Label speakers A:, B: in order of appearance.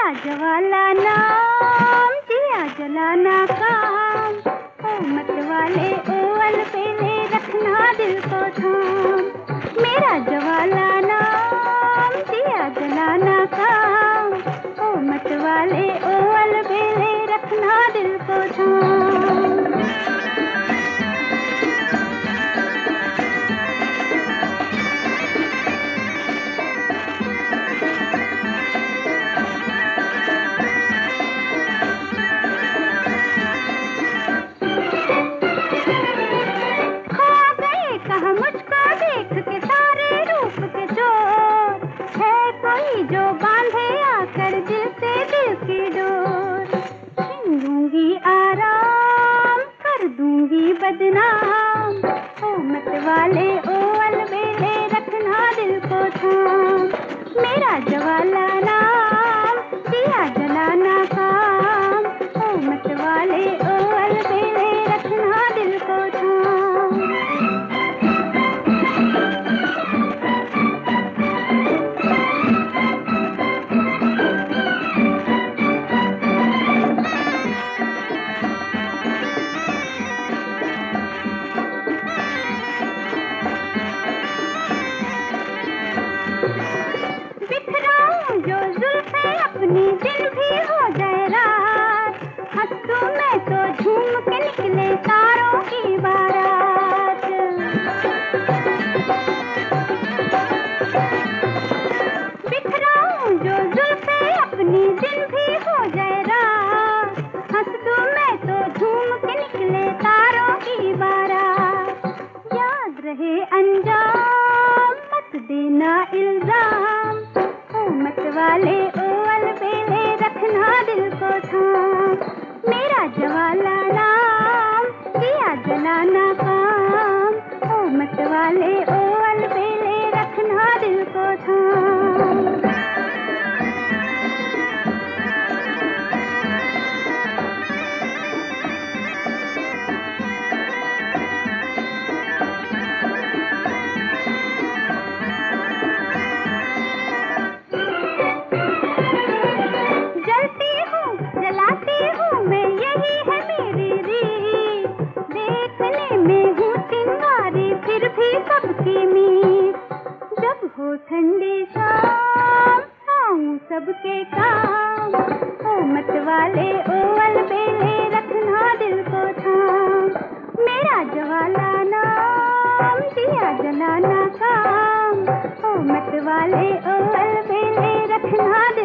A: मेरा जवाला नाम, दिया जलाना काम। ओ मत वाले ओ अलबेले, रखना दिल को थाम। मेरा जवाला नाम, दिया जलाना काम। ओ मत वाले ओ अलबेले, रखना दिल को थाम। जो बांधे आकर दिल से दिल की डोर, छीन दूंगी आराम, कर दूंगी बदनाम। ओ मत वाले ओ अलबेले, रखना दिल को थाम। मेरा जवाला नाम, दिया जलाना काम। ओ मत वाले ओ अलबेले, रखना दिल को थाम। जो जुल्फे अपनी दिन भी हो जाए रात, हंसू मैं तो झूम के निकले तारों की बारात। बिखराऊं जो जुल्फे अपनी दिन भी हो जाए रात, हंसू मैं तो झूम के निकले तारों की बारात। याद रहे अंजाम, मत देना इल्जाम। मत वाले ओ अलबेले, रखना दिल को थाम। मेरा जवाला नाम, दिया जलाना काम। ओ मत वाले ओ अलबेले, रखना दिल को थाम। सबकी मीत जब हो ठंडी शाम, आऊं सबके काम। ओ मत वाले ओ अलबेले, रखना दिल को थाम। मेरा जवाला नाम, दिया जलाना काम। ओ मत वाले ओ अलबेले, रखना दिल